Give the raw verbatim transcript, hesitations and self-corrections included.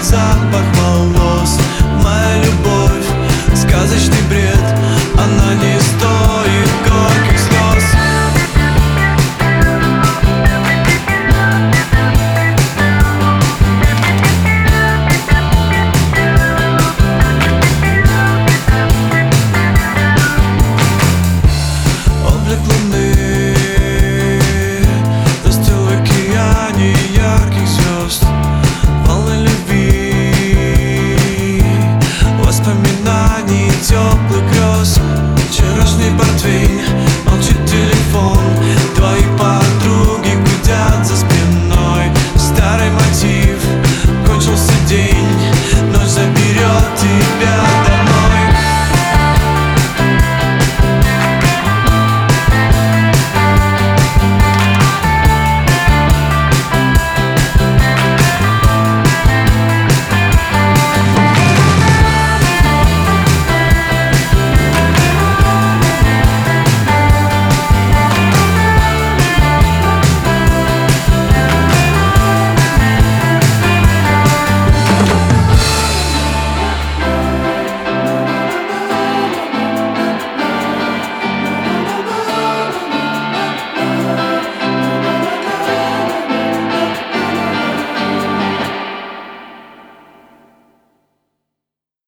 запах волос. Моя любовь, сказочный бред, она не стоит горьких слез. Облик луны застыл в океане ярких звезд. Волны любви, воспоминаний, теплых грез. Вчерашний портвейн, молчит телефон. Твои подруги гудят за спиной. Старый мотив, кончился день, ночь заберет тебя.